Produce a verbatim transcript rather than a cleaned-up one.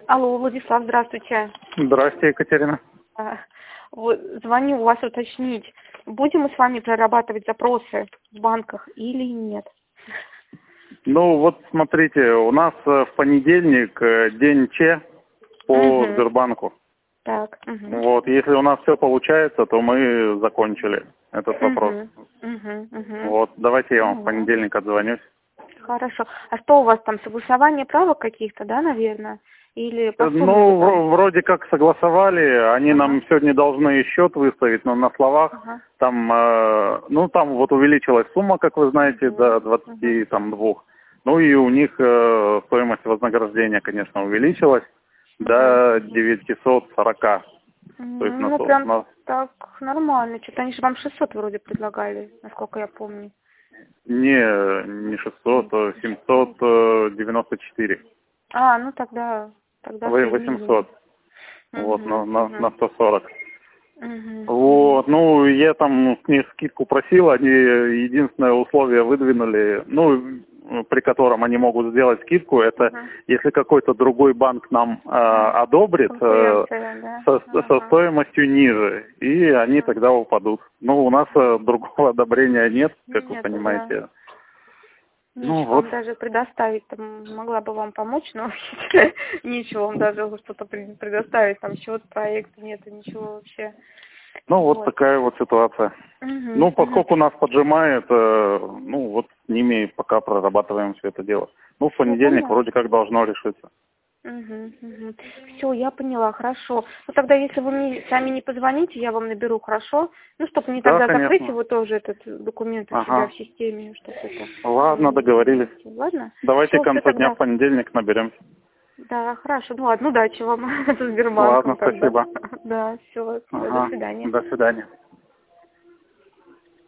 Алло, Владислав, здравствуйте. Здравствуйте, Екатерина. А, вот, звоню у вас уточнить, будем мы с вами прорабатывать запросы в банках или нет? Ну вот смотрите, у нас э, в понедельник э, день Че по Угу. Сбербанку. Так. Угу. Вот, если у нас все получается, то мы закончили этот вопрос. Угу. Угу. Угу. Вот, давайте я вам в Поняла. понедельник отзвонюсь. Хорошо. А что у вас там, согласование правок каких-то, да, наверное? Или по Э, сумме Ну, вы там? вро- вроде как согласовали, они Ага. нам сегодня должны счет выставить, но на словах Ага. там, э, ну там вот увеличилась сумма, как вы знаете, Угу. до двадцати двух. Ну и у них э, стоимость вознаграждения, конечно, увеличилась до девятисот сорока. То есть на, Ну, со- прям на- так нормально. Что-то они же вам шестьсот вроде предлагали, насколько я помню. не, не шестьсот, а семьсот девяносто четыре. А, ну тогда, тогда Вы- все восемьсот. Угу, Вот, на, на, угу, на сто сорок. угу, Вот, ну, я там с них скидку просил, они единственное условие выдвинули, ну, при котором они могут сделать скидку, это угу. если какой-то другой банк нам э, одобрит э, Конкуренция, да? со, со Ага. стоимостью ниже, и они Ага. тогда упадут. Ну, у нас э, другого одобрения нет, как вы Нет, понимаете. да. Ну, Нечего вот. вам даже предоставить, там, могла бы вам помочь, но нечего вам даже что-то пред- предоставить, там счет, проект, нет, ничего вообще. Ну, вот Вот. такая вот ситуация. Угу, Ну, угу. поскольку нас поджимает, э, ну, вот с ними пока прорабатываем все это дело. Ну, в Все понедельник понятно. вроде как должно решиться. Угу, угу. Все, я поняла, хорошо. Ну тогда, если вы мне сами не позвоните, я вам наберу, хорошо? Ну, чтобы не Да, тогда закрыть конечно. его тоже, этот документ у себя Ага. в системе, чтобы это... Ладно, договорились. м, Ладно? Давайте Все, к все концу дня тогда. в понедельник наберемся. Да, хорошо. Ну ладно, удачи вам со Сбербанком Ладно, тогда. спасибо. Да, все, до Ага. свидания. До свидания.